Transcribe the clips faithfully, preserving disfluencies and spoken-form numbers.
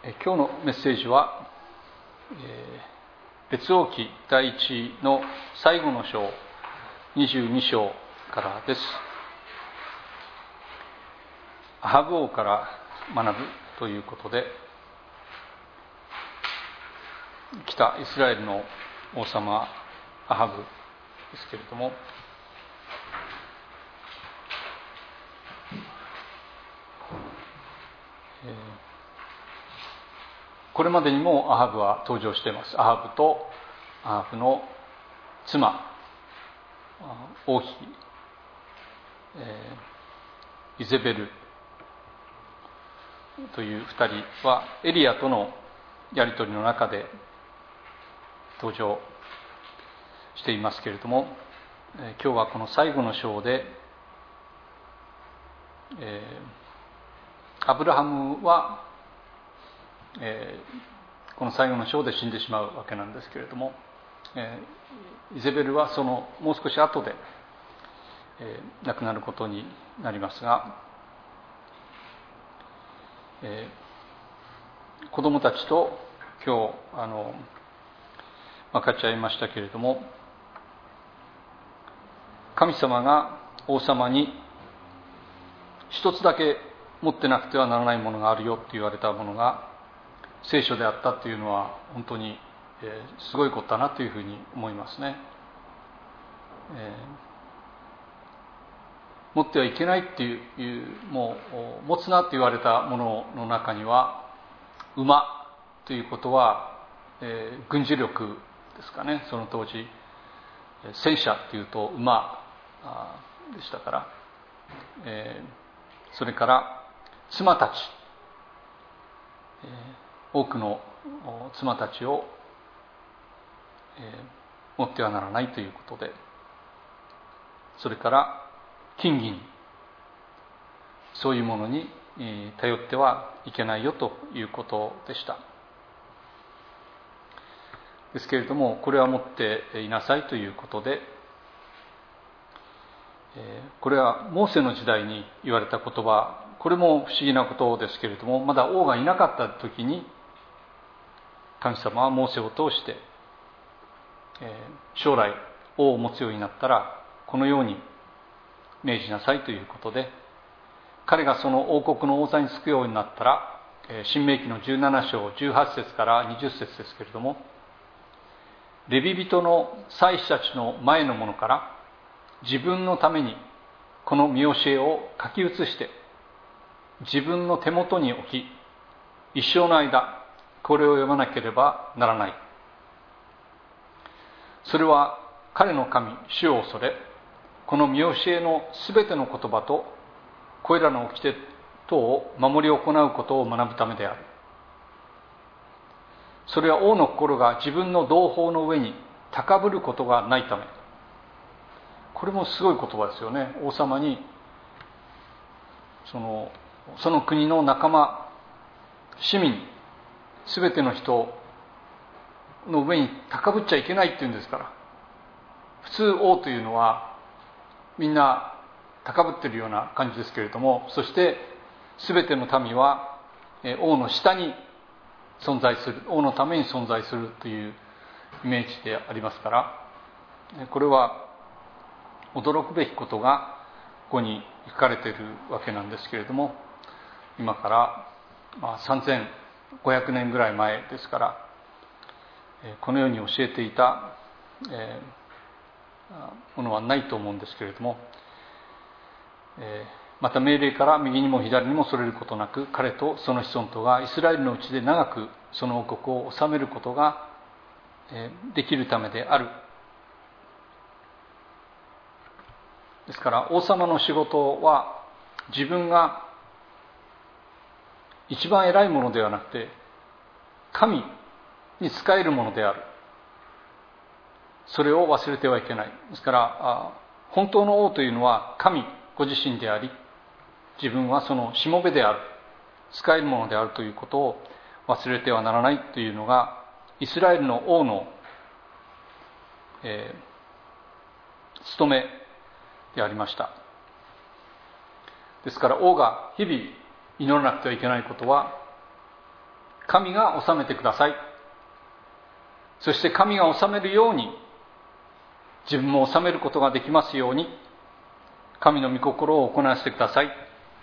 今日のメッセージは、えー、列王記第一の最後の章にじゅうに章からです。アハブ王から学ぶということで、北イスラエルの王様アハブですけれども、えーこれまでにもアハブは登場しています。アハブとアハブの妻王妃、えー、イゼベルという二人はエリアとのやり取りの中で登場していますけれども、えー、今日はこの最後の章で、えー、アブラハムはえー、この最後の章で死んでしまうわけなんですけれども、えー、イゼベルはそのもう少し後で、えー、亡くなることになりますが、えー、子供たちと今日あの分かち合いましたけれども、神様が王様に一つだけ持ってなくてはならないものがあるよって言われたものが聖書であったというのは本当に、えー、すごいことだなというふうに思いますね、えー、持ってはいけないっていう、もう持つなって言われたものの中には馬ということは、えー、軍事力ですかね。その当時戦車っていうと馬でしたから、えー、それから妻たち、えー多くの妻たちを、えー、持ってはならないということで、それから金銀、そういうものに、えー、頼ってはいけないよということでした。ですけれども、これは持っていなさいということで、えー、これはモーセの時代に言われた言葉、これも不思議なことですけれども、まだ王がいなかった時に神様はモーセを通して、えー、将来王を持つようになったらこのように命じなさいということで、彼がその王国の王座につくようになったら、えー、申命記のじゅうなな章じゅうはち節からにじゅっ節ですけれども、レビ人の祭司たちの前のものから自分のためにこの見教えを書き写して自分の手元に置き、一生の間これを読まなければならない。それは彼の神主を恐れ、この見教えのすべての言葉とこれらの掟等を守り行うことを学ぶためである。それは王の心が自分の同胞の上に高ぶることがないため。これもすごい言葉ですよね。王様にそのその国の仲間、市民すべての人の上に高ぶっちゃいけないっていうんですから。普通王というのはみんな高ぶっているような感じですけれども、そしてすべての民は王の下に存在する、王のために存在するというイメージでありますから、これは驚くべきことがここに書かれているわけなんですけれども、今からまあさんぜんごひゃくねんぐらい前ですから、このように教えていたものはないと思うんですけれども、また命令から右にも左にもそれることなく、彼とその子孫とがイスラエルのうちで長くその王国を治めることができるためである。ですから王様の仕事は自分が一番偉いものではなくて神に仕えるものである。それを忘れてはいけない。ですから本当の王というのは神ご自身であり、自分はそのしもべである、仕えるものであるということを忘れてはならないというのがイスラエルの王の、えー、務めでありました。ですから王が日々祈らなくてはいけないことは、 神が治めてください。そして神が治めるように自分も治めることができますように、神の御心を行わせてください。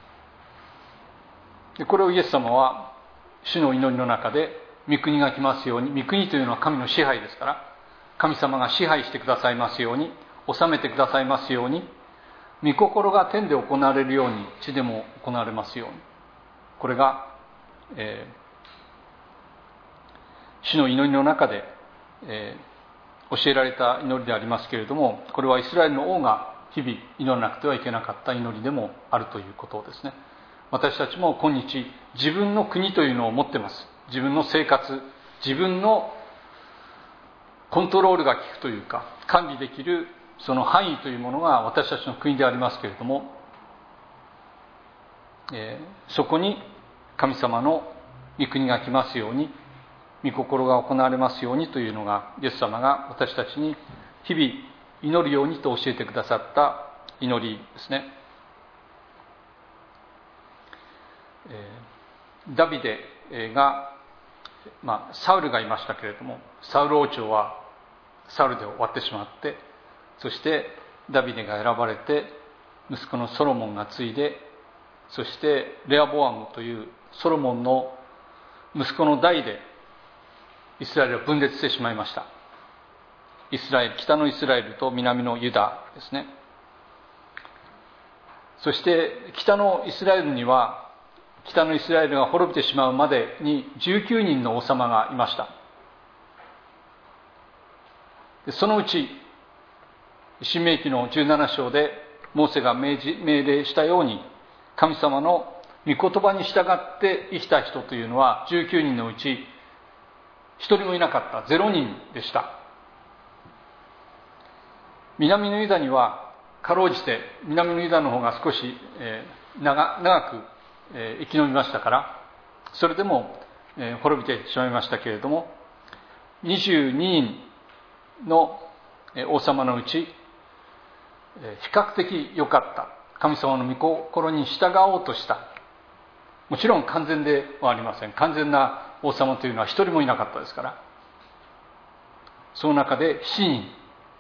でこれをイエス様は主の祈りの中で、御国が来ますように、御国というのは神の支配ですから、神様が支配してくださいますように、治めてくださいますように、御心が天で行われるように地でも行われますように、これが、えー、主の祈りの中で、えー、教えられた祈りでありますけれども、これはイスラエルの王が日々祈らなくてはいけなかった祈りでもあるということですね。私たちも今日自分の国というのを持っています。自分の生活、自分のコントロールが効くというか、管理できるその範囲というものが私たちの国でありますけれども、えー、そこに神様の御国が来ますように、御心が行われますようにというのが、イエス様が私たちに日々祈るようにと教えてくださった祈りですね。えー、ダビデが、まあ、サウルがいましたけれども、サウル王朝はサウルで終わってしまって、そしてダビデが選ばれて、息子のソロモンが継いで、そしてレアボアムというソロモンの息子の代でイスラエルは分裂してしまいました。イスラエル、北のイスラエルと南のユダですね。そして北のイスラエルには、北のイスラエルが滅びてしまうまでにじゅうきゅうにんの王様がいました。そのうち申命記のじゅうなな章でモーセが命じ命令したように、神様の御言葉に従って生きた人というのはじゅうきゅうにんのうちひとりもいなかった、ゼロにんでした。南のユダにはかろうじて、南のユダの方が少し、えー、長, 長く、えー、生き延びましたから、それでも、えー、滅びてしまいましたけれども、にじゅうににんの王様のうち、比較的良かった、神様の御心に従おうとした、もちろん完全ではありません。完全な王様というのは一人もいなかったですから、その中でしちにん、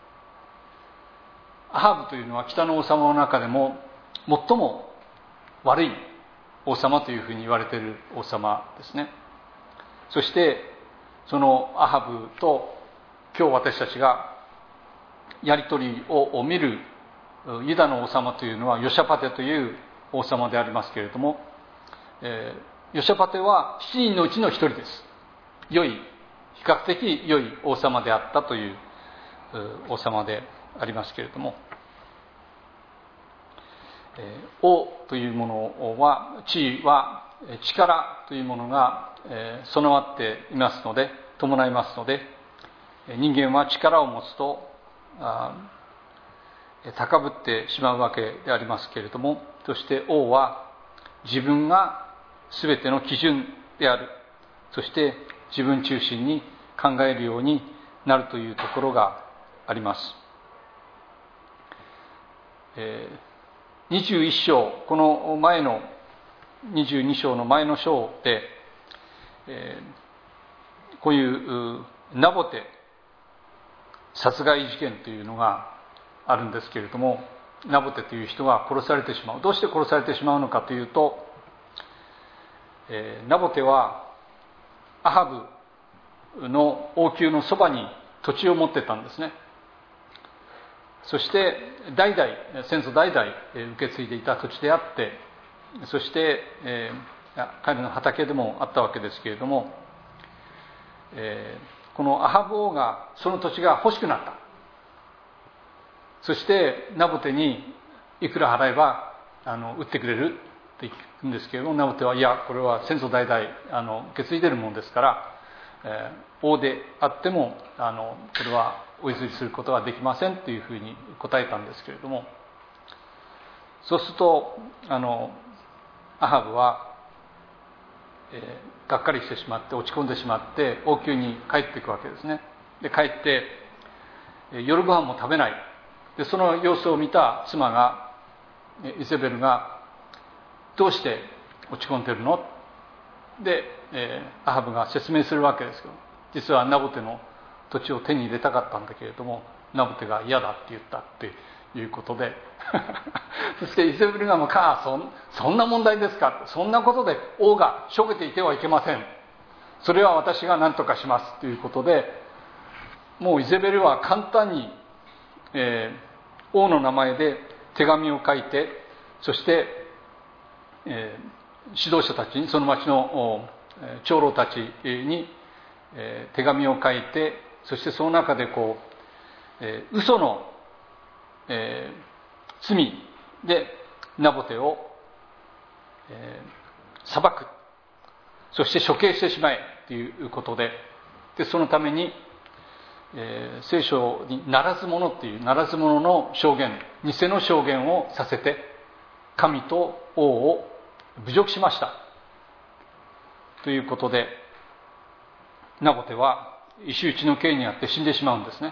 アハブというのは北の王様の中でも最も悪い王様というふうに言われている王様ですね。そしてそのアハブと今日私たちがやり取りを見るユダの王様というのはヨシャパテという王様でありますけれども、えー、ヨシャパテはしちにんのうちのひとりです。良い、比較的良い王様であったという王様でありますけれども、えー、王というものは、地位は力というものが、えー、備わっていますので、伴いますので、人間は力を持つとあ高ぶってしまうわけでありますけれども、そして王は自分が全ての基準である、そして自分中心に考えるようになるというところがあります。えー、にじゅういっ章、この前のにじゅうに章の前の章で、えー、こういうナボテ殺害事件というのがあるんですけれども、ナボテという人が殺されてしまう。どうして殺されてしまうのかというと、えー、ナボテはアハブの王宮のそばに土地を持ってたんですね。そして代々、先祖代々受け継いでいた土地であって、そして、えー、彼の畑でもあったわけですけれども、えー、このアハブ王がその土地が欲しくなった。そしてナボテにいくら払えばあの売ってくれるって聞くんですけれども、ナボテはいや、これは先祖代々あの受け継いでいるものですから、えー、王であってもあのこれはお譲りすることはできませんというふうに答えたんですけれども、そうするとあのアハブは、えー、がっかりしてしまって落ち込んでしまって王宮に帰っていくわけですね。で帰って夜ご飯も食べない。でその様子を見た妻がイゼベルが、どうして落ち込んでるの？ で、えー、アハブが説明するわけですけど、実はナボテの土地を手に入れたかったんだけれども、ナボテが嫌だって言ったっていうことでそしてイゼベルがもうかそんそんな問題ですか、そんなことで王がしょげていてはいけません、それは私が何とかしますということで、もうイゼベルは簡単に、えー、王の名前で手紙を書いて、そして、えー、指導者たちに、その町の長老たちに、えー、手紙を書いて、そしてその中でこう、えー、嘘の、えー、罪でナボテを、えー、裁く、そして処刑してしまえということで、でそのために、えー、聖書にならず者っていうならず者の証言、偽の証言をさせて神と王を侮辱しましたということで、ナボテは石打ちの刑にあって死んでしまうんですね。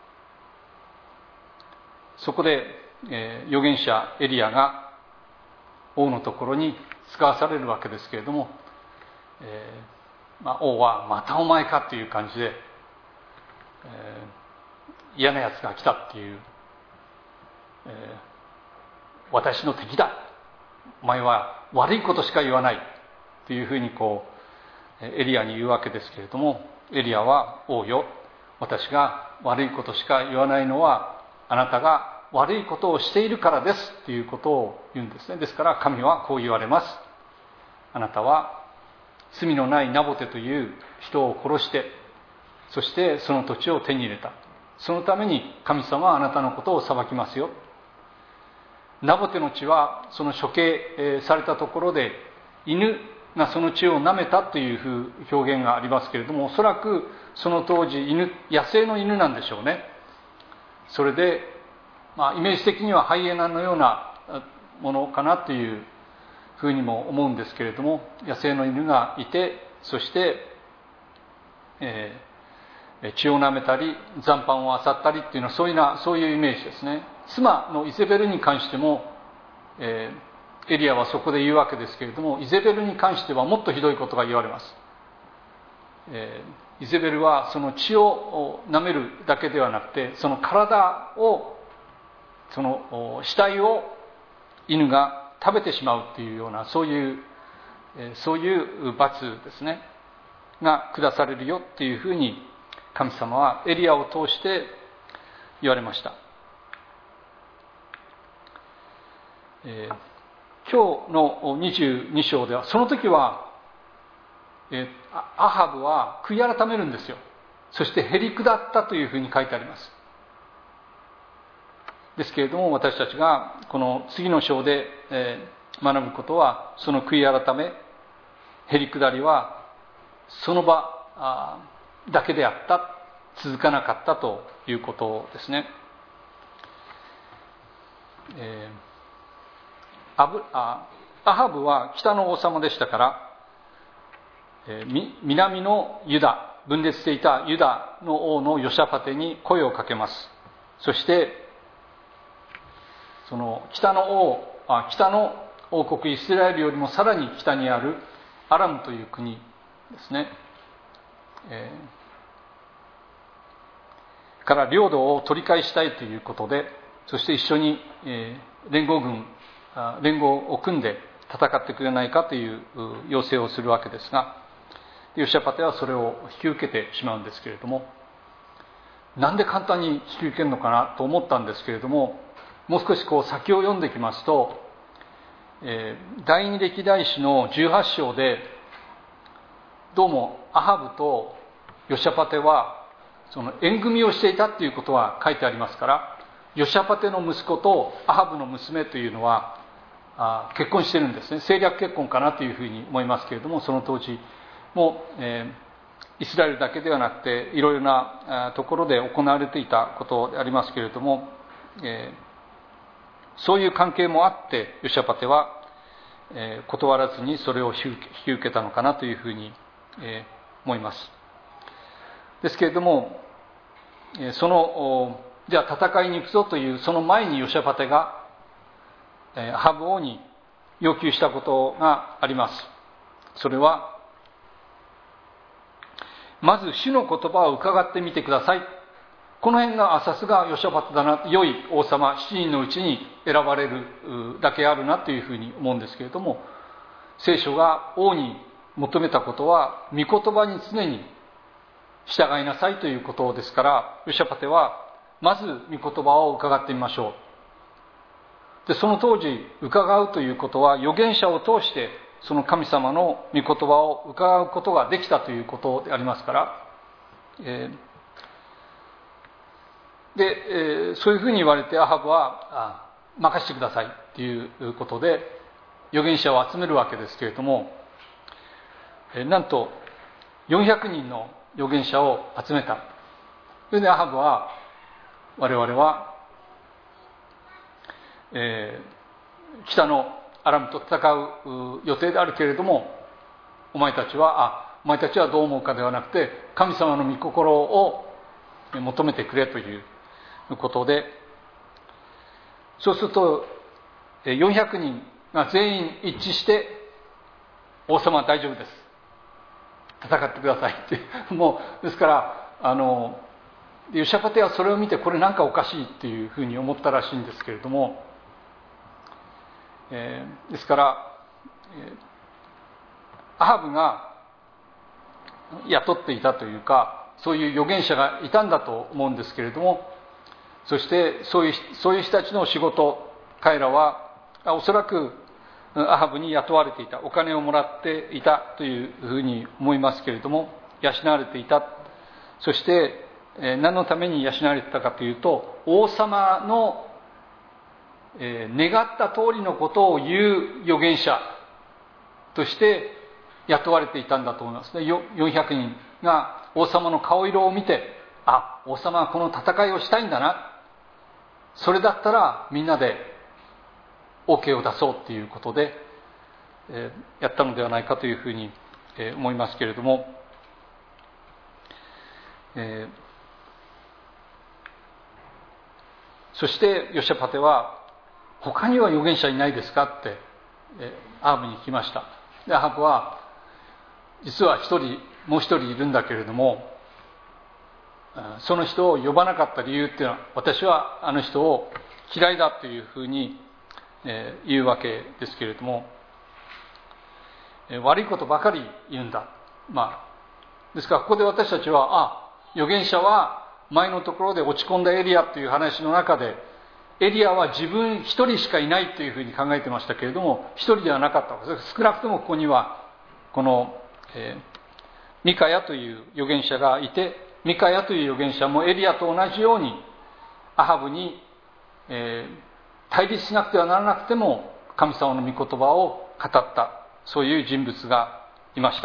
そこで、えー、預言者エリアが王のところに使わされるわけですけれども、えーまあ、王はまたお前かっていう感じで、えー、嫌なやつが来たっていう、えー、私の敵だ、お前は悪いことしか言わないっていうふうにこうエリアに言うわけですけれども、エリアは王よ、私が悪いことしか言わないのはあなたが悪いことをしているからですっていうことを言うんですね。ですから神はこう言われます。あなたは罪のないナボテという人を殺して、そしてその土地を手に入れた。そのために神様はあなたのことを裁きますよ。ナボテの地はその処刑されたところで犬がその地を舐めたというふう表現がありますけれども、おそらくその当時犬、野生の犬なんでしょうね。それで、まあ、イメージ的にはハイエナのようなものかなというふうにも思うんですけれども、野生の犬がいて、そして、えー、血を舐めたり残飯を漁ったりっていうのはそういうなそういうイメージですね。妻のイゼベルに関しても、えー、エリアはそこで言うわけですけれども、イゼベルに関してはもっとひどいことが言われます。えー、イゼベルはその血を舐めるだけではなくて、その体を、その死体を犬が食べてしまうっていうような、そういう、えー、そういう罰ですねが下されるよっていうふうに神様はエリアを通して言われました。えー、今日のにじゅうに章では、その時は、えー、アハブは悔い改めるんですよ。そしてへり下ったというふうに書いてあります。ですけれども、私たちがこの次の章で、えー、学ぶことは、その悔い改め、へり下りはその場だけであった、続かなかったということですね。えー、アブあアハブは北の王様でしたから、えー、南のユダ、分裂していたユダの王のヨシャパテに声をかけます。そしてその北の王あ北の王国イスラエルよりもさらに北にあるアラムという国ですね、えー、から領土を取り返したいということで、そして一緒に、えー、連合軍連合を組んで戦ってくれないかという要請をするわけですが、ヨシャパテはそれを引き受けてしまうんですけれども、なんで簡単に引き受けるのかなと思ったんですけれども、もう少しこう先を読んできますと、えー、第二歴代史のじゅうはち章で、どうもアハブとヨシャパテはその縁組みをしていたということは書いてありますから、ヨシャパテの息子とアハブの娘というのはあ結婚してるんですね。政略結婚かなというふうに思いますけれども、その当時も、えー、イスラエルだけではなくていろいろなところで行われていたことでありますけれども、えー、そういう関係もあってヨシャパテは、えー、断らずにそれを引き受けたのかなというふうに、えー、思います。ですけれども、えー、そのじゃあ戦いに行くぞというその前にヨシャパテが、えー、アハブ王に要求したことがあります。それはまず主の言葉を伺ってみてください。この辺がさすがヨシャパテだな、良い王様しちにんのうちに選ばれるだけあるなというふうに思うんですけれども、聖書が王に求めたことは御言葉に常に従いなさいということですから、ヨシャパテはまず御言葉を伺ってみましょう。で、その当時伺うということは預言者を通してその神様の御言葉を伺うことができたということでありますから、えーで、えー、そういうふうに言われてアハブはあ任せてくださいということで預言者を集めるわけですけれども、えー、なんとよんひゃくにんの預言者を集めた。それでアハブは我々は、えー、北のアラムと戦う予定であるけれども、お前たちはあお前たちはどう思うかではなくて神様の御心を求めてくれということで、そうするとよんひゃくにんが全員一致して王様は大丈夫です、戦ってくださいってもうですからあのヨシャパテはそれを見てこれなんかおかしいっていうふうに思ったらしいんですけれども、えー、ですから、えー、アハブが雇っていたというかそういう預言者がいたんだと思うんですけれども、そしてそういう、そういう人たちの仕事、彼らはおそらくアハブに雇われていた、お金をもらっていたというふうに思いますけれども、養われていた。そして何のために養われていたかというと、王様の願った通りのことを言う預言者として雇われていたんだと思いますね。よんひゃくにんが王様の顔色を見て、あ、王様はこの戦いをしたいんだな、それだったらみんなで OK を出そうということで、えー、やったのではないかというふうに、えー、思いますけれども、えー、そしてヨシャパテは他には預言者いないですかって、えー、アハブに聞きました。でアハブは実は一人もう一人いるんだけれども、その人を呼ばなかった理由っていうのは、私はあの人を嫌いだというふうに言うわけですけれども、悪いことばかり言うんだ。まあですからここで私たちは、あ、預言者は前のところで落ち込んだエリアという話の中で、エリアは自分一人しかいないというふうに考えてましたけれども、一人ではなかったわけです。少なくともここにはこの、えー、ミカヤという預言者がいて、ミカヤという預言者もエリアと同じようにアハブに、えー、対立しなくてはならなくても神様の御言葉を語った、そういう人物がいました。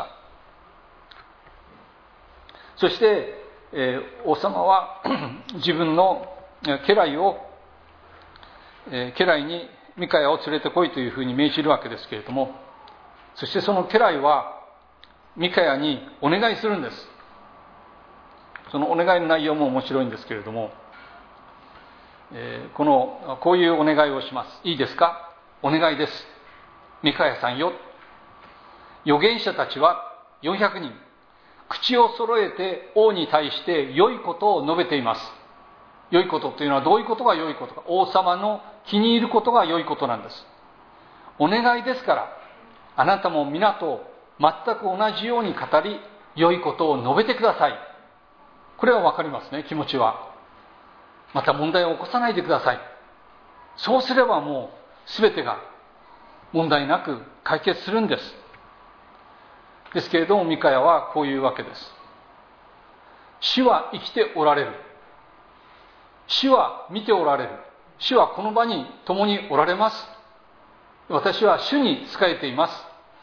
そして、えー、王様は自分の家来を、えー、家来にミカヤを連れてこいというふうに命じるわけですけれども、そしてその家来はミカヤにお願いするんです。そのお願いの内容も面白いんですけれども、えー、このこういうお願いをします。いいですか？お願いです。ミカヤさんよ、預言者たちはよんひゃくにん、口を揃えて王に対して良いことを述べています。良いことというのはどういうことが良いことか、王様の気に入ることが良いことなんです。お願いですから、あなたも皆と全く同じように語り、良いことを述べてください。これはわかりますね、気持ちは。また問題を起こさないでください。そうすればもう全てが問題なく解決するんです。ですけれどもミカヤはこういうわけです。主は生きておられる。主は見ておられる。主はこの場に共におられます。私は主に仕えています。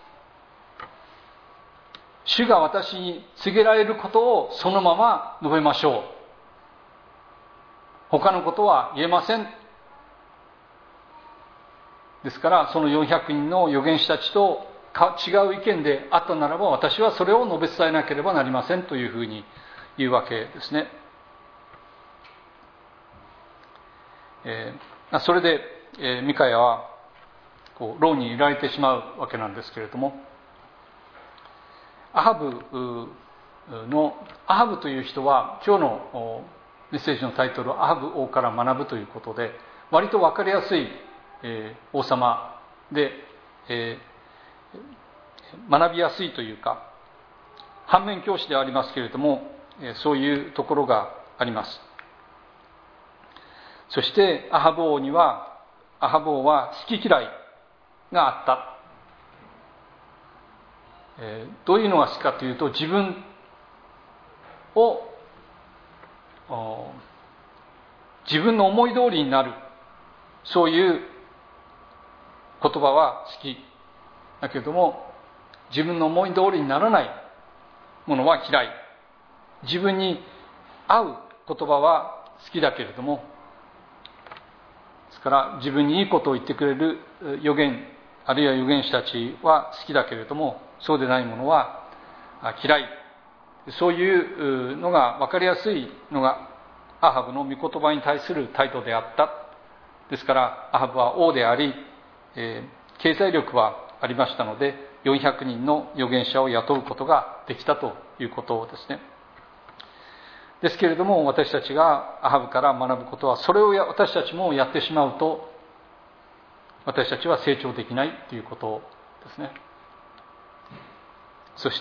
主が私に告げられることをそのまま述べましょう。他のことは言えません。ですからそのよんひゃくにんの預言者たちと違う意見であったならば、私はそれを述べ伝えなければなりませんというふうに言うわけですね。えー、それで、えー、ミカヤはこう牢に入れられてしまうわけなんですけれども、アハブのアハブという人は、今日のメッセージのタイトルはアハブ王から学ぶということで、割と分かりやすい王様で、学びやすいというか、反面教師ではありますけれども、そういうところがあります。そしてアハブ王には、アハブ王は好き嫌いがあった。どういうのが好きかというと、自分を自分の思い通りになる、そういう言葉は好きだけれども、自分の思い通りにならないものは嫌い。自分に合う言葉は好きだけれども、ですから自分にいいことを言ってくれる預言、あるいは預言者たちは好きだけれども、そうでないものは嫌い。そういうのが分かりやすいのがアハブの御言葉に対する態度であった。ですからアハブは王であり、えー、経済力はありましたので、よんひゃくにんの預言者を雇うことができたということですね。ですけれども、私たちがアハブから学ぶことは、それを私たちもやってしまうと、私たちは成長できないということですね。そして、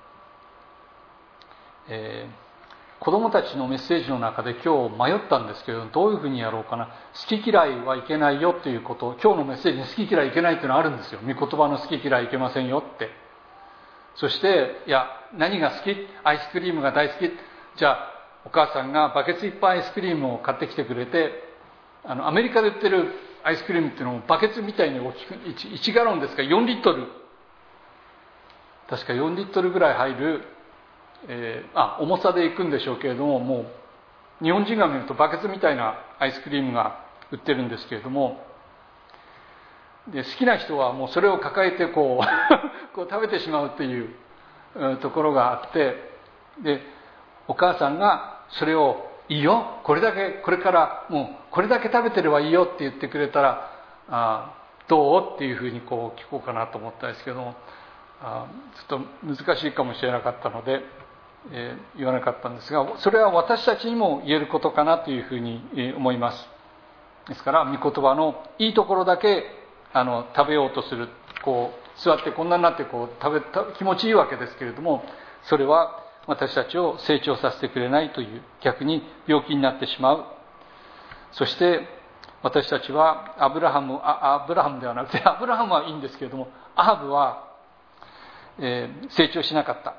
えー、子供たちのメッセージの中で今日迷ったんですけど、どういうふうにやろうかな。好き嫌いはいけないよということを、今日のメッセージに好き嫌いいけないというのはあるんですよ。御言葉の好き嫌いいけませんよって。そして、いや、何が好き？アイスクリームが大好き。じゃあ、お母さんがバケツいっぱいアイスクリームを買ってきてくれて、あの、アメリカで売ってるアイスクリームっていうのもバケツみたいに大きく、1, いちガロンですからよんリットル。確かよんリットルぐらい入る、えー、あ、重さでいくんでしょうけれども、もう、日本人が見るとバケツみたいなアイスクリームが売ってるんですけれども、で、好きな人はもうそれを抱えてこう、こう食べてしまうっていう、うん、ところがあって、で、お母さんがそれをいいよ、これだけ、これからもうこれだけ食べてればいいよって言ってくれたら、あ、どうっていうふうにこう聞こうかなと思ったんですけども、あ、ちょっと難しいかもしれなかったので、えー、言わなかったんですが、それは私たちにも言えることかなというふうに思います。ですから御言葉のいいところだけあの食べようとする、こう座ってこんなになってこう食べた気持ちいいわけですけれども、それは私たちを成長させてくれないという、逆に病気になってしまう。そして私たちはアブラハムあアブラハムではなくてアブラハムはいいんですけれども、アハブは、えー、成長しなかった。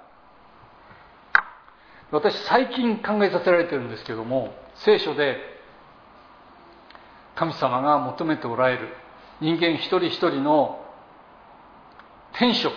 私最近考えさせられているんですけれども、聖書で神様が求めておられる人間一人一人の天職、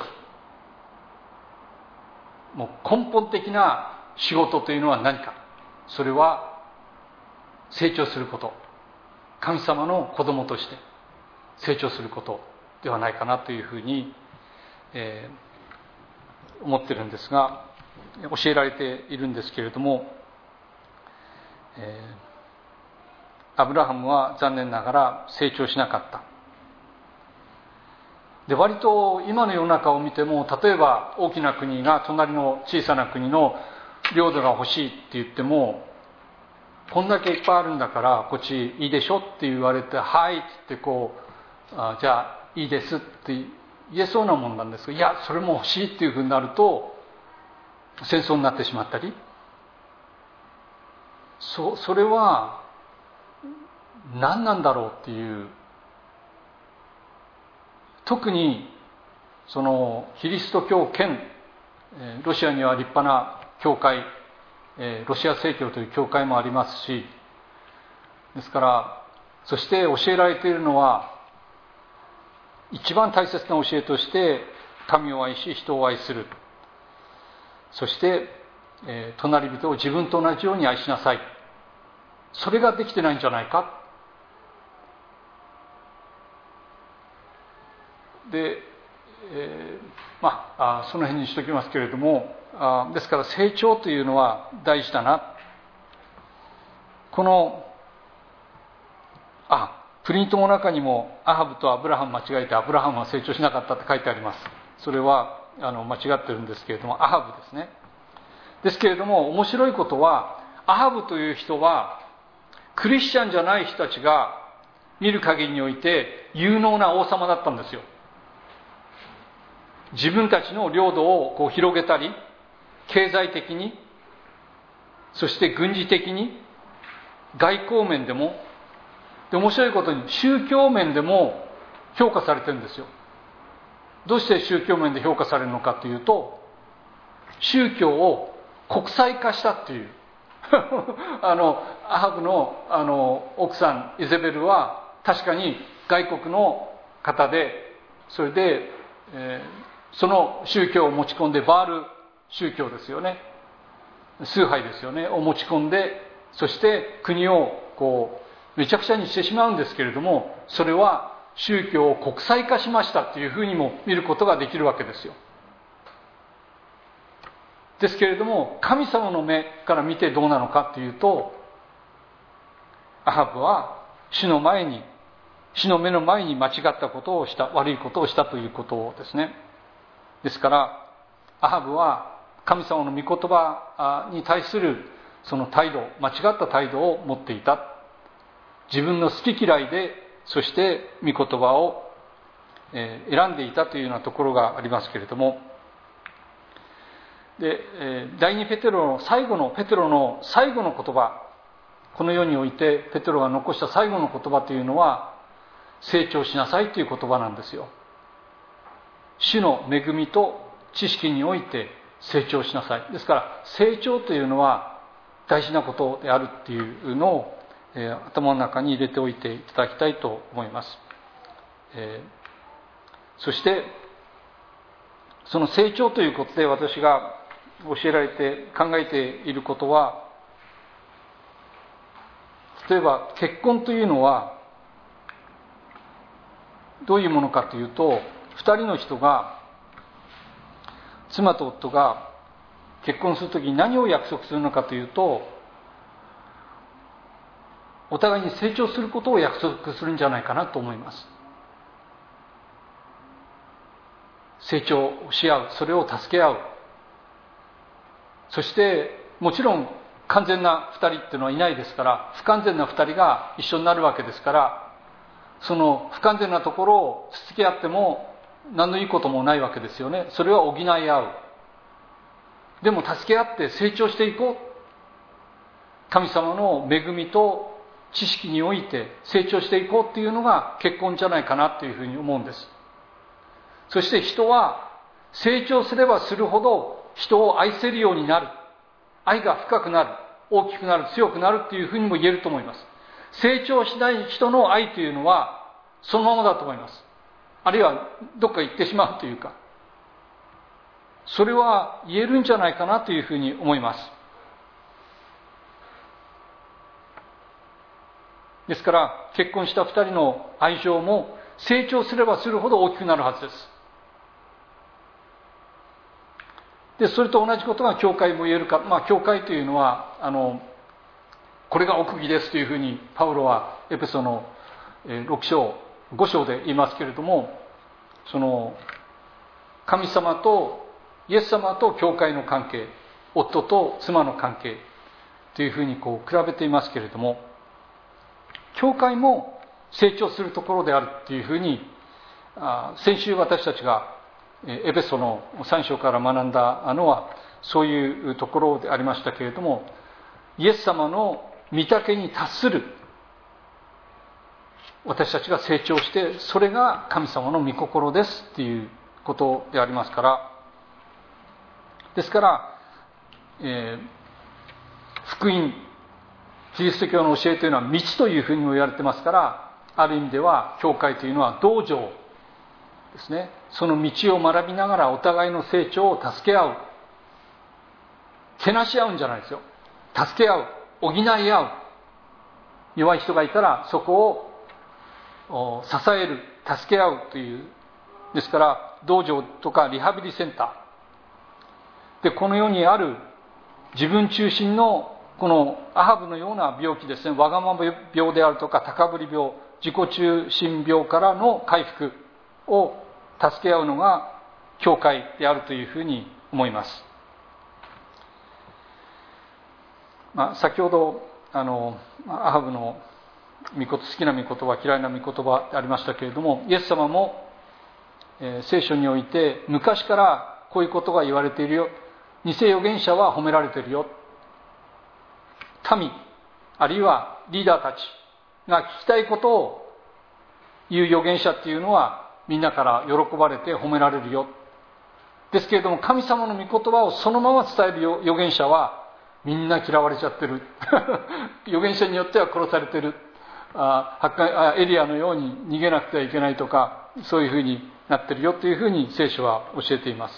もう根本的な仕事というのは何か。それは成長すること、神様の子供として成長することではないかなというふうに、えー、思ってるんですが、教えられているんですけれども、えー、アブラハムは残念ながら成長しなかった。で、割と今の世の中を見ても、例えば大きな国が隣の小さな国の領土が欲しいって言っても、こんだけいっぱいあるんだからこっちいいでしょって言われて、はいって言ってこう、あ、じゃあいいですって言えそうなもんなんですが、いやそれも欲しいっていうふうになると戦争になってしまったり、そそれは何なんだろうっていう、特にそのキリスト教圏、ロシアには立派な教会、ロシア正教という教会もありますし、ですから、そして教えられているのは、一番大切な教えとして神を愛し人を愛する、そして隣人を自分と同じように愛しなさい。それができてないんじゃないか。で、えー、まあその辺にしておきますけれども、あですから成長というのは大事だな。このあプリントの中にもアハブとアブラハム間違えてアブラハムは成長しなかったって書いてあります。それはあの間違ってるんですけれども、アハブですね。 ですけれども、面白いことは、アハブという人はクリスチャンじゃない人たちが見る限りにおいて有能な王様だったんですよ。自分たちの領土をこう広げたり、経済的に、そして軍事的に、外交面でも、で面白いことに宗教面でも評価されてるんですよ。どうして宗教面で評価されるのかというと、宗教を国際化したっていうあのアハブのあの奥さんイゼベルは確かに外国の方で、それで、えー、その宗教を持ち込んで、バール宗教ですよね、崇拝ですよねを持ち込んで、そして国をこうめちゃくちゃにしてしまうんですけれども、それは宗教を国際化しましたっていうふうにも見ることができるわけですよ。ですけれども、神様の目から見てどうなのかというと、アハブは主の前に、主の目の前に間違ったことをした、悪いことをしたということですね。ですからアハブは神様の御言葉に対するその態度、間違った態度を持っていた。自分の好き嫌いで、そして御言葉を選んでいたというようなところがありますけれども、で第二ペテロの最後のペテロの最後の言葉、この世においてペテロが残した最後の言葉というのは、成長しなさいという言葉なんですよ。主の恵みと知識において成長しなさい。ですから成長というのは大事なことであるっていうのを、えー、頭の中に入れておいていただきたいと思います。えー、そしてその成長ということで私が教えられて考えていることは、例えば結婚というのはどういうものかというと、二人の人が、妻と夫が結婚するときに何を約束するのかというと、お互いに成長することを約束するんじゃないかなと思います。成長し合う、それを助け合う。そしてもちろん完全な二人っていうのはいないですから、不完全な二人が一緒になるわけですから、その不完全なところをつつき合っても何のいいこともないわけですよね。それは補い合う。でも助け合って成長していこう。神様の恵みと知識において成長していこうっていうのが結婚じゃないかなというふうに思うんです。そして人は成長すればするほど人を愛せるようになる。愛が深くなる。大きくなる。強くなるっていうふうにも言えると思います。成長しない人の愛というのはそのままだと思います。あるいはどっか行ってしまうというか、それは言えるんじゃないかなというふうに思います。ですから結婚した二人の愛情も成長すればするほど大きくなるはずです。でそれと同じことが教会も言えるか。まあ教会というのはあのこれが奥義ですというふうにパウロはエペソのろく章ご章で言いますけれども、その神様とイエス様と教会の関係、夫と妻の関係というふうにこう比べていますけれども、教会も成長するところであるというふうに、あ先週私たちがエペソのさん章から学んだのはそういうところでありましたけれども、イエス様の御丈に達する私たちが成長して、それが神様の御心ですっていうことでありますから、ですから、えー、福音キリスト教の教えというのは道というふうにも言われてますから、ある意味では教会というのは道場ですね。その道を学びながらお互いの成長を助け合う、けなし合うんじゃないですよ。助け合う、補い合う。弱い人がいたらそこを支える、助け合うという。ですから道場とかリハビリセンターで、この世にある自分中心のこのアハブのような病気ですね、わがまま病であるとか高ぶり病、自己中心病からの回復を助け合うのが教会であるというふうに思います。 まあ、先ほどあのアハブの御言好きな御言葉嫌いな御言葉ってありましたけれども、イエス様も、えー、聖書において昔からこういうことが言われているよ、偽預言者は褒められているよ、民あるいはリーダーたちが聞きたいことを言う預言者っていうのはみんなから喜ばれて褒められるよ。ですけれども、神様の御言葉をそのまま伝える預言者はみんな嫌われちゃってる預言者によっては殺されてる、あエリアのように逃げなくてはいけないとか、そういうふうになってるよというふうに聖書は教えています。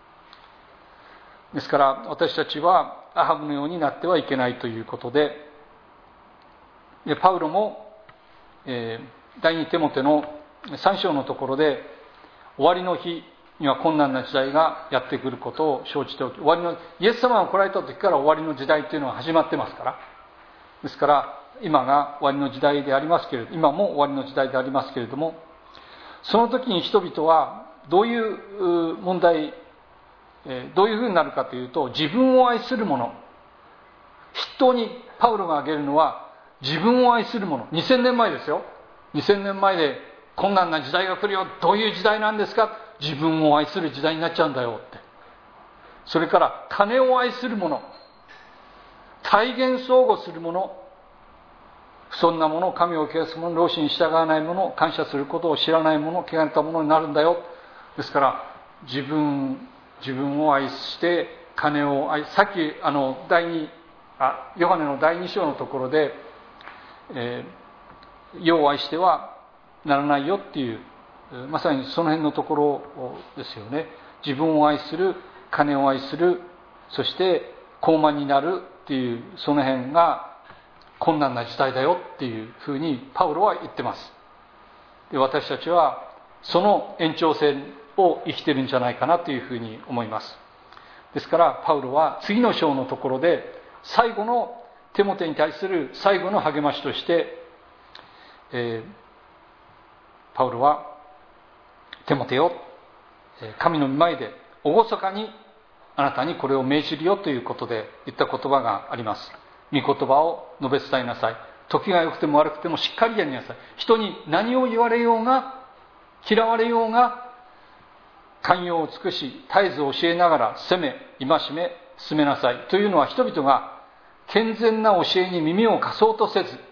ですから私たちはアハブのようになってはいけないということで、でパウロも、えー、第二テモテのさん章のところで、終わりの日には困難な時代がやってくることを承知しておき、終わりのイエス様が来られた時から終わりの時代というのは始まってますから、ですから今が終わりの時代でありますけれど、今も終わりの時代でありますけれども、その時に人々はどういう問題、どういうふうになるかというと、自分を愛する者、筆頭にパウロが挙げるのは自分を愛する者。にせんねんまえですよ。にせんねんまえで困難な時代が来るよ。どういう時代なんですか？自分を愛する時代になっちゃうんだよって。それから金を愛する者、体現相互する者、不尊な者、神を汚す者、老子に従わない者、感謝することを知らない者、汚れた者になるんだよ。ですから自分自分を愛して金を愛、さっきあの第二あヨハネのだいに章のところで、えー、世を愛してはならないよっていう、まさにその辺のところですよね。自分を愛する、金を愛する、そして高慢になるっていう、その辺が困難な時代だよっていうふうにパウロは言ってます。で、私たちはその延長線を生きてるんじゃないかなというふうに思います。ですからパウロは次の章のところで最後のテモテに対する最後の励ましとして、えー、パウロはテモテよ、神の御前で厳かにあなたにこれを命じるよということで言った言葉があります。御言葉を述べ伝えなさい。時が良くても悪くてもしっかりやりなさい。人に何を言われようが嫌われようが寛容を尽くし、絶えず教えながら責め、戒め、進めなさい。というのは、人々が健全な教えに耳を貸そうとせず、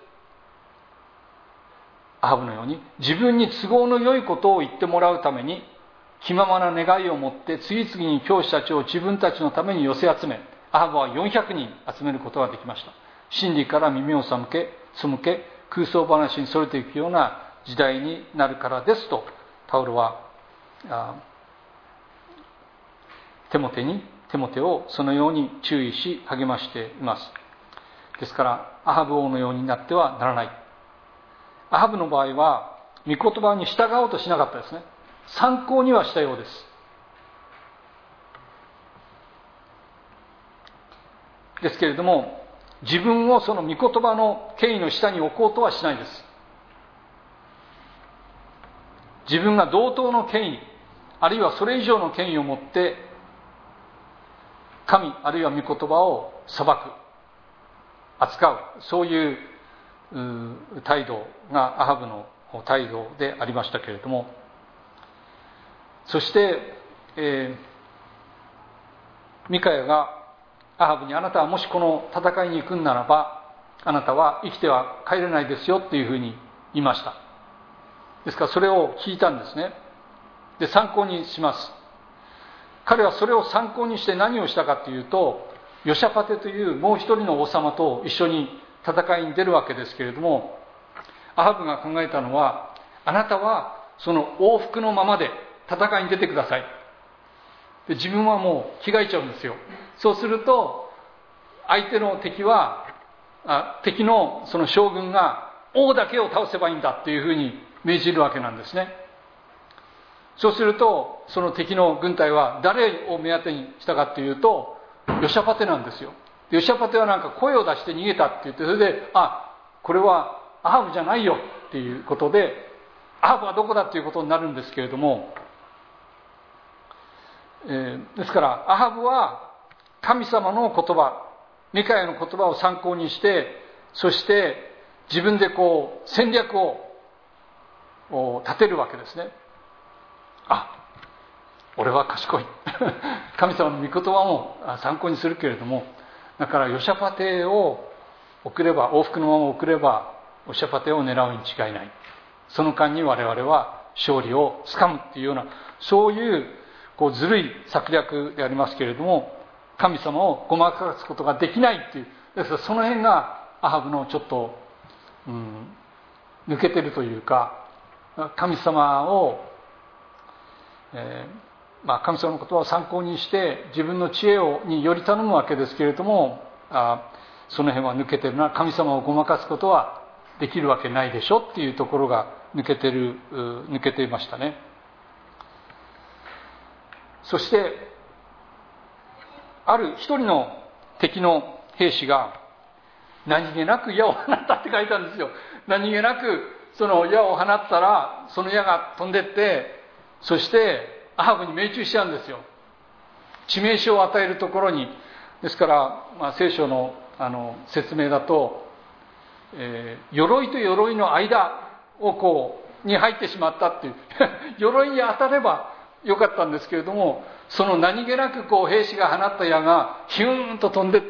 アハブのように自分に都合の良いことを言ってもらうために気ままな願いを持って次々に教師たちを自分たちのために寄せ集め、アハブはよんひゃくにん集めることができました。真理から耳を背け、背け、空想話にそれていくような時代になるからですと、パウロはテモテに、テモテをそのように注意し励ましています。ですから、アハブ王のようになってはならない。アハブの場合は、御言葉に従おうとしなかったですね。参考にはしたようです。ですけれども、自分をその御言葉の権威の下に置こうとはしないです。自分が同等の権威、あるいはそれ以上の権威を持って、神あるいは御言葉を裁く、扱う、そういう態度がアハブの態度でありましたけれども、そして、えー、ミカヤがアハブに、あなたはもしこの戦いに行くんならば、あなたは生きては帰れないですよっていうふうに言いました。ですからそれを聞いたんですね。で、参考にします。彼はそれを参考にして何をしたかというと、ヨシャパテというもう一人の王様と一緒に戦いに出るわけですけれども、アハブが考えたのは、あなたはその往復のままで戦いに出てください。で、自分はもう着替えちゃうんですよ。そうすると相手の敵はあ敵のその将軍が王だけを倒せばいいんだっていうふうに命じるわけなんですね。そうするとその敵の軍隊は誰を目当てにしたかっていうと、ヨシャパテなんですよ。ヨシャパテはなんか声を出して逃げたって言って、それで、あ、これはアハブじゃないよっていうことで、アハブはどこだっていうことになるんですけれども、えー、ですからアハブは神様の言葉、 ミカヤの言葉を参考にして、そして自分でこう戦略を立てるわけですね。あ、俺は賢い神様の御言葉も参考にするけれども、だからヨシャパテを送れば、往復のまま送ればヨシャパテを狙うに違いない。その間に我々は勝利をつかむっていうような、そういうこうずるい策略でありますけれども、神様をごまかすことができないっていう、ですからその辺がアハブのちょっと、うん、抜けてるというか、神様を、えーまあ、神様の言葉を参考にして自分の知恵をにより頼むわけですけれども、あその辺は抜けてるな、神様をごまかすことはできるわけないでしょっていうところが抜けてる抜けていましたね。そしてある一人の敵の兵士が何気なく矢を放ったって書いたんですよ。何気なくその矢を放ったら、その矢が飛んでって、そしてアハブに命中しちゃうんですよ。致命傷を与えるところに。ですから、まあ、聖書のあの説明だと、えー、鎧と鎧の間をこうに入ってしまったっていう鎧に当たればよかったんですけれども、その何気なくこう兵士が放った矢がヒューンと飛んでって、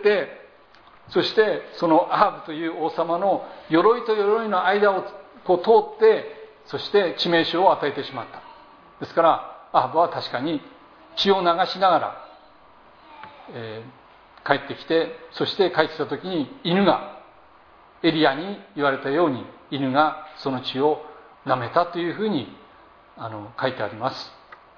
そしてそのアハブという王様の鎧と鎧の間をこう通って、そして致命傷を与えてしまった。ですからアハブは確かに血を流しながら、えー、帰ってきて、そして帰ってきた時に犬が、エリアに言われたように犬がその血を舐めたというふうにあの書いてあります。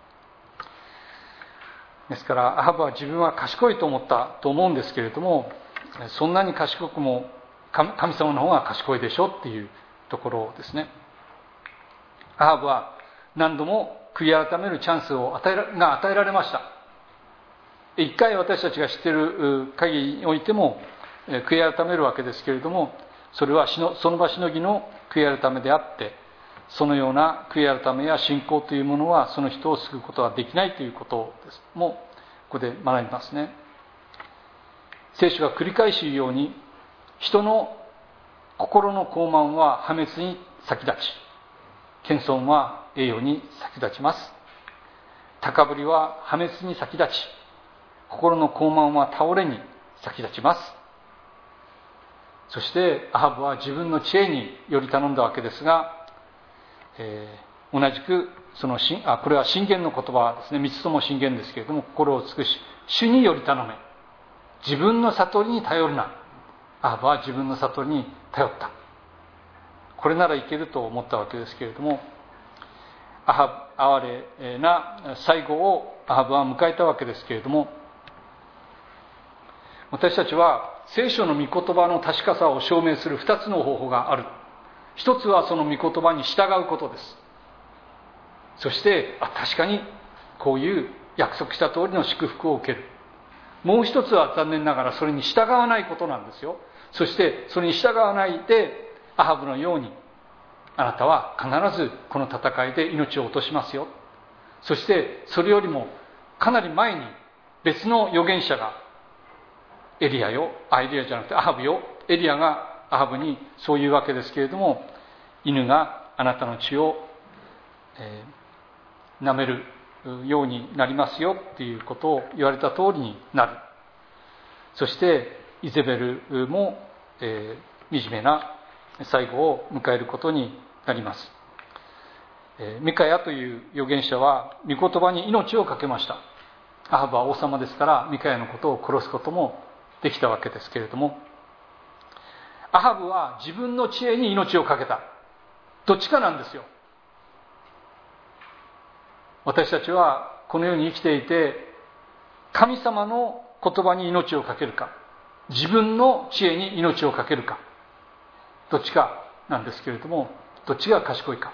ですからアハブは自分は賢いと思ったと思うんですけれども、そんなに賢くも神様の方が賢いでしょっていうところですね。アハブは何度も悔い改めるチャンスを与えらが与えられました。一回私たちが知っている限りにおいても悔い改めるわけですけれども、それはその場しのぎの悔い改めであって、そのような悔い改めや信仰というものはその人を救うことはできないということですもここで学びますね。聖書が繰り返し言うように、人の心の傲慢は破滅に先立ち、謙遜は栄誉に先立ちます。高ぶりは破滅に先立ち、心の傲慢は倒れに先立ちます。そしてアハブは自分の知恵により頼んだわけですが、えー、同じくそのあこれは箴言の言葉ですね。三つとも箴言ですけれども、心を尽くし主により頼め、自分の悟りに頼るな。アハブは自分の悟りに頼った。これならいけると思ったわけですけれども、アハブ哀れな最後をアハブは迎えたわけですけれども、私たちは聖書の御言葉の確かさを証明する二つの方法がある。一つはその御言葉に従うことです。そしてあ確かにこういう約束した通りの祝福を受ける。もう一つは残念ながらそれに従わないことなんですよ。そしてそれに従わないでアハブのように、あなたは必ずこの戦いで命を落としますよ。そしてそれよりもかなり前に別の預言者がエリアよ、あ、エリアじゃなくてアハブよ、エリアがアハブにそういうわけですけれども、犬があなたの血を、えー、舐めるようになりますよっていうことを言われた通りになる。そしてイゼベルも、えー、惨めな最後を迎えることになります。えー、ミカヤという預言者は御言葉に命を懸けました。アハブは王様ですからミカヤのことを殺すこともできたわけですけれども、アハブは自分の知恵に命を懸けた。どっちかなんですよ。私たちはこの世に生きていて、神様の言葉に命を懸けるか、自分の知恵に命を懸けるか、どっちかなんですけれども、どっちが賢いか。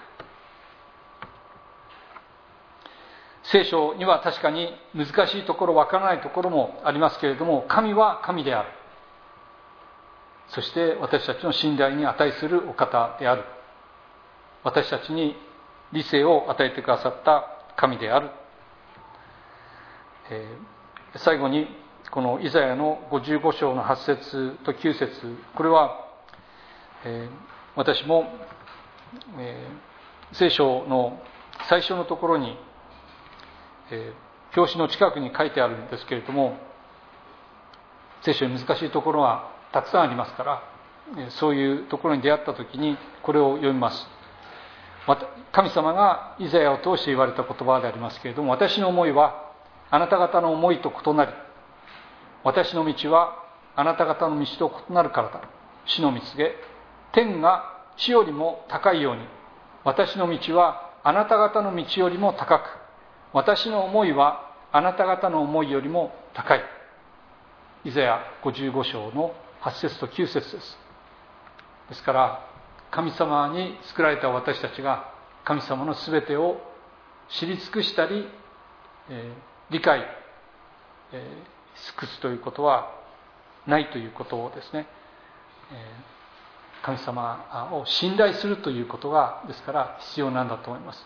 聖書には確かに難しいところ、わからないところもありますけれども、神は神である。そして私たちの信頼に値するお方である。私たちに理性を与えてくださった神である。えー、最後にこのイザヤのごじゅうご章のはち節ときゅう節、これは、えー、私も、えー、聖書の最初のところに、えー、表紙の近くに書いてあるんですけれども、聖書に難しいところはたくさんありますから、そういうところに出会ったときにこれを読みます。神様がイザヤを通して言われた言葉でありますけれども、私の思いはあなた方の思いと異なり、私の道はあなた方の道と異なるからだ。主の見告げ、天が地よりも高いように、私の道はあなた方の道よりも高く、私の思いはあなた方の思いよりも高い。イザヤごじゅうご章のはち節ときゅう節です。ですから神様に作られた私たちが神様のすべてを知り尽くしたり、えー、理解、えー、尽くすということはないということをですね、えー、神様を信頼するということがですから必要なんだと思います。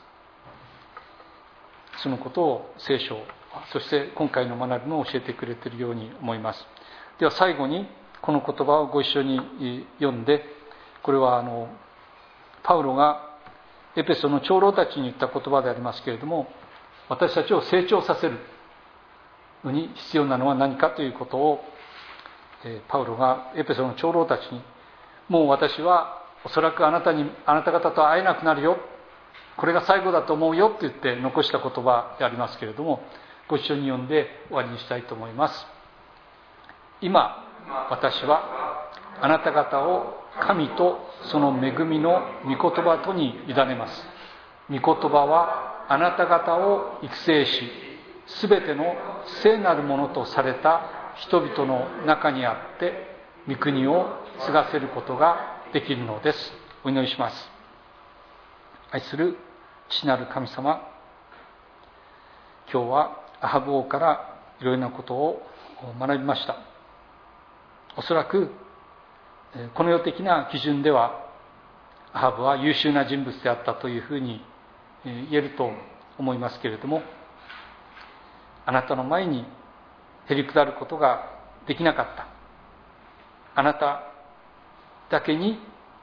そのことを聖書、そして今回の学びも教えてくれているように思います。では最後にこの言葉をご一緒に読んで、これはあのパウロがエペソの長老たちに言った言葉でありますけれども、私たちを成長させるのに必要なのは何かということを、パウロがエペソの長老たちに、もう私はおそらくあなたにあなた方と会えなくなるよ、これが最後だと思うよって言って残した言葉でありますけれども、ご一緒に読んで終わりにしたいと思います。今私はあなた方を神とその恵みの御言葉とに委ねます。御言葉はあなた方を育成し、すべての聖なるものとされた人々の中にあって御国を継がせることができるのです。お祈りします。愛する父なる神様、今日はアハブ王からいろいろなことを学びました。おそらくこの世的な基準ではアハブは優秀な人物であったというふうに言えると思いますけれども、あなたの前にへり下ることができなかった、あなただけに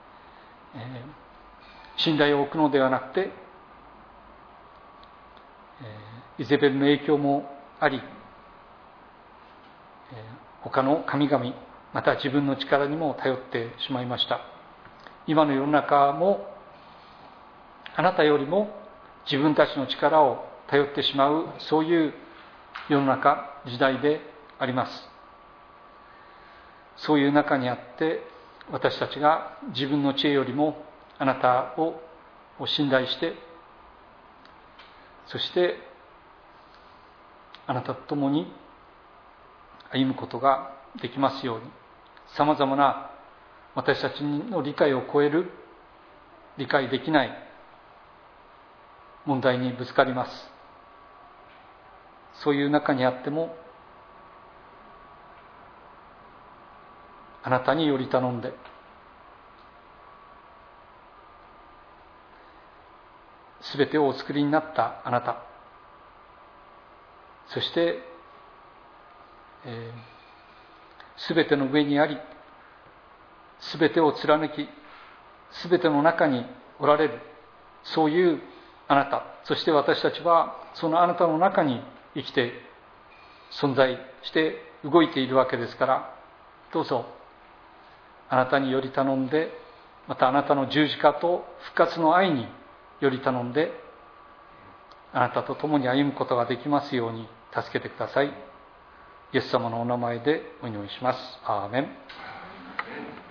信頼を置くのではなくて、イゼベルの影響もあり、他の神々また自分の力にも頼ってしまいました。今の世の中もあなたよりも自分たちの力を頼ってしまう、そういう世の中時代であります。そういう中にあって私たちが自分の知恵よりもあなたを信頼して、そしてあなたと共に歩むことができますように、さまざまな私たちの理解を超える、理解できない問題にぶつかります。そういう中にあってもあなたにより頼んで、すべてをお作りになったあなた、そしてすべ、えー、ての上にあり、すべてを貫き、すべての中におられる、そういうあなた、そして私たちはそのあなたの中に生きて存在して動いているわけですから、どうぞあなたにより頼んで、またあなたの十字架と復活の愛により頼んで、あなたと共に歩むことができますように助けてください。イエス様のお名前でお祈りします。アーメン。